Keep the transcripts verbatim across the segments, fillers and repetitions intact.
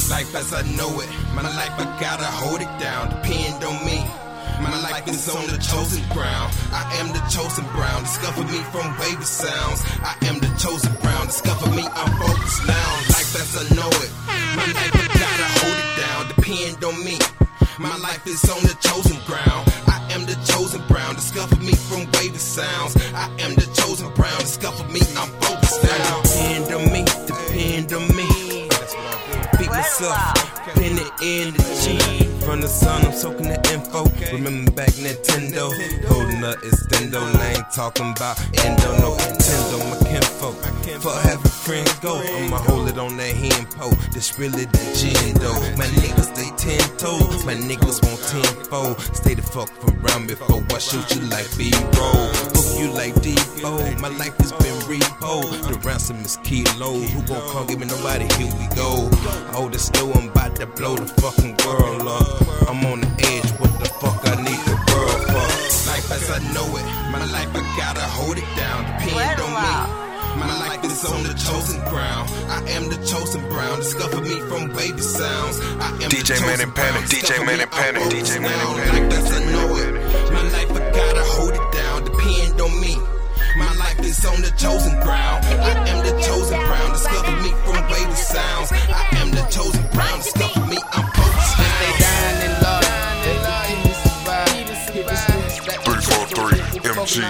Life as I know it, my life I gotta hold it down, depend on me. My life is on the chosen ground. I am the chosen brown. Discover me from wavy sounds. I am the chosen brown. Discover me, I'm focused now. Life as I know it, my life I gotta hold it down, depend on me. My life is on the chosen ground. I am the chosen brown. Discover me from wavy sounds. I am the chosen brown. Discover me, I'm focused now. Depend on me, depend on me. Beat myself, pin it in the G. From the sun, I'm soaking the info. Remember back Nintendo, holding up extendo. I ain't talking about endo, no Nintendo, my kinfolk. For having friends go, I'ma hold it on that hand pole. This really the gin though. My niggas stay ten toes, my niggas want tenfold. Stay the fuck from around before I shoot you like B-roll. Book you like D-O. My life has been repo. The ransom is kilo. Who gon' come give me nobody? Here we go. Oh, the snow, I'm about to blow the fucking world up. I'm on the edge, what the fuck I need the world for? Life as I know it, my life I gotta hold it down, depend on me. My life is on the chosen ground. I am the chosen brown. Discover me from wavy sounds. I am D J Man and Panic, D J Man and Panic, D J Man and Panic. Life as I know it, my life I gotta hold it down, depend on me. My life is on the chosen ground. I am the chosen brown. Discover me from wavy sounds. I am the chosen brown. Discover me, I'm focused now. Stay down and love. Let the keys survive. Hit the streets back three four three M G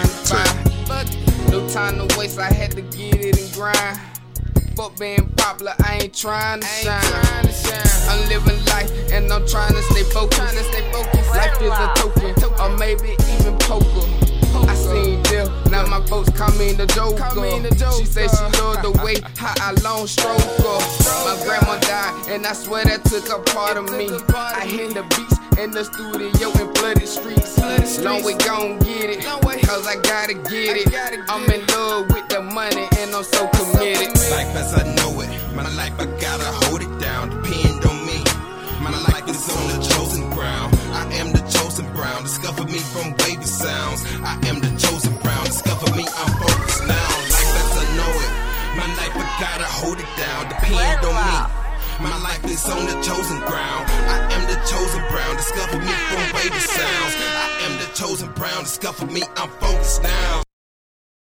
No time to waste, I had to get it and grind. Fuck being popular, I ain't trying to shine. I'm living life and I'm trying to stay focused. Life is a token, or maybe even poker. I seen death, now my folks call me the Joker. She say she love the way how I long stroke her. My grandma died and I swear that took a part of me. I hit the beats in the studio in flooded streets. Long way gon' get it, cause I gotta get it. I'm in love with the money and I'm so committed. Life as I know it, my life I gotta hold it down, depend on me. My life is on the chosen ground. I am the chosen brown. Discover me from wavy sounds. I am the chosen brown. Discover me, I'm focused now. Life as I know it, my life I gotta hold it down, depend on me. My life is on the chosen ground. I am the chosen brown. Discover me from wavy sounds. I am the chosen brown. Discover me, I'm focused now.